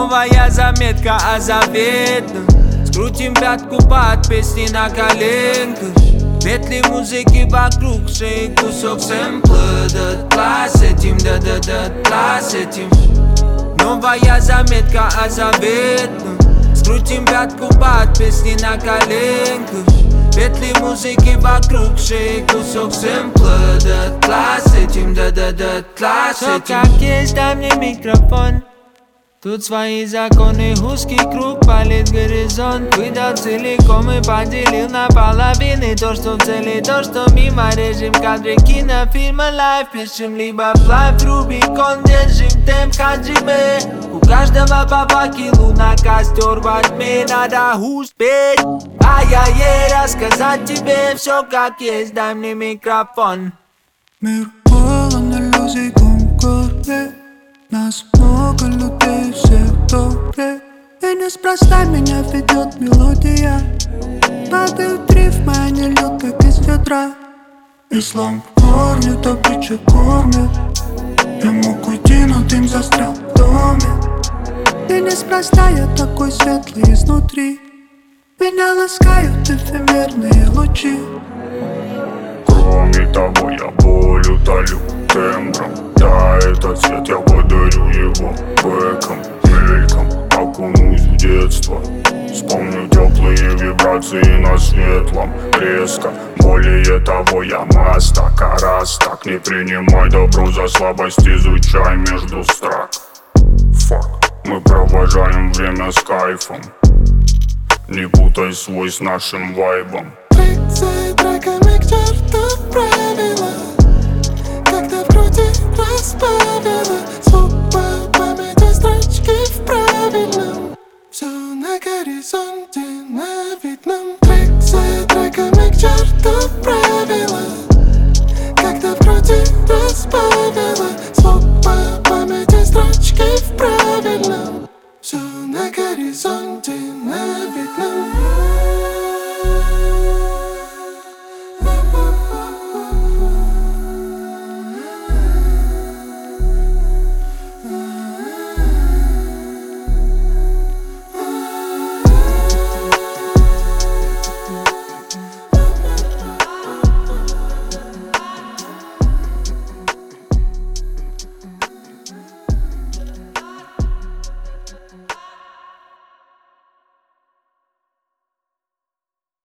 Новая заметка о заветном. Скрутим пятку под песни на коленках. Петли музыки вокруг шеи, кусок сэмпла. Дотла с этим, дотла с этим. Новая заметка о заветном. Скрутим пятку под песни на коленках. Петли музыки вокруг шеи, кусок сэмпла. Дотла с этим, дотла с этим. Как есть, дай мне микрофон. Тут свои законы, узкий круг, палит горизонт. Выдал целиком и поделил на половины. То, что в цели, то, что мимо. Режим кадры кинофильма лайв. Пишем либо вплавь, Рубикон. Держим темп хаджиме. У каждого по факелу на костер во тьме. Надо успеть, а я ей рассказать тебе все как есть. Дай мне микрофон. Мир полон иллюзий, конкордия. Нас много людей, все добрые. И неспроста меня ведет мелодия. Падают рифмы, они льют, как из ведра. Ислам кормит, добыча кормит. Я мог уйти, но дым застрял в доме. И неспроста я такой светлый изнутри. Меня ласкают эфемерные лучи. Кроме того, я боль утолю тембром. Да, этот цвет я подарю его бэком, мельком. Окунусь в детство. Вспомню теплые вибрации на светлом. Резко, более того, я мастак. А раз так, не принимай добро за слабость. Изучай между строк. Фак, мы провожаем время с кайфом. Не путай свой с нашим вайбом. Трек за треками к черту правила. Когда в груди расправила.